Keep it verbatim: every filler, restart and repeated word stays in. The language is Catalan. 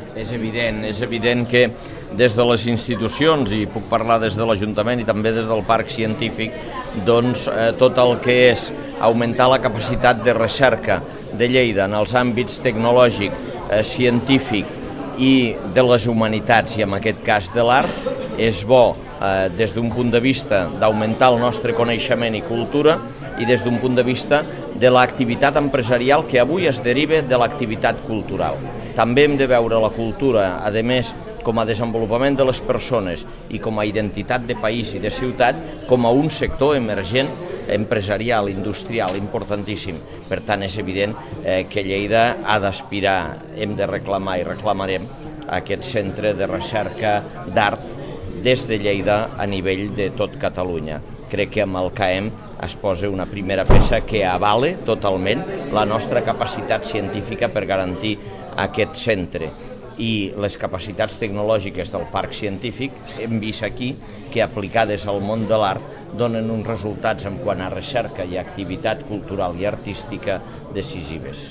És evident, és evident que des de les institucions, i puc parlar des de l'Ajuntament i també des del Parc Científic, doncs eh, tot el que és augmentar la capacitat de recerca de Lleida en els àmbits tecnològic, eh, científic i de les humanitats, i en aquest cas de l'art, és bo eh, des d'un punt de vista d'augmentar el nostre coneixement i cultura i des d'un punt de vista de l'activitat empresarial que avui es deriva de l'activitat cultural. També hem de veure la cultura, a més, com a desenvolupament de les persones i com a identitat de país i de ciutat, com a un sector emergent, empresarial, industrial, importantíssim. Per tant, és evident eh, que Lleida ha d'aspirar, hem de reclamar i reclamarem aquest centre de recerca d'art des de Lleida a nivell de tot Catalunya. Crec que amb el C A E M es posa una primera peça que avale totalment la nostra capacitat científica per garantir aquest centre. I les capacitats tecnològiques del Parc Científic hem vist aquí que aplicades al món de l'art donen uns resultats en quant a recerca i activitat cultural i artística decisives.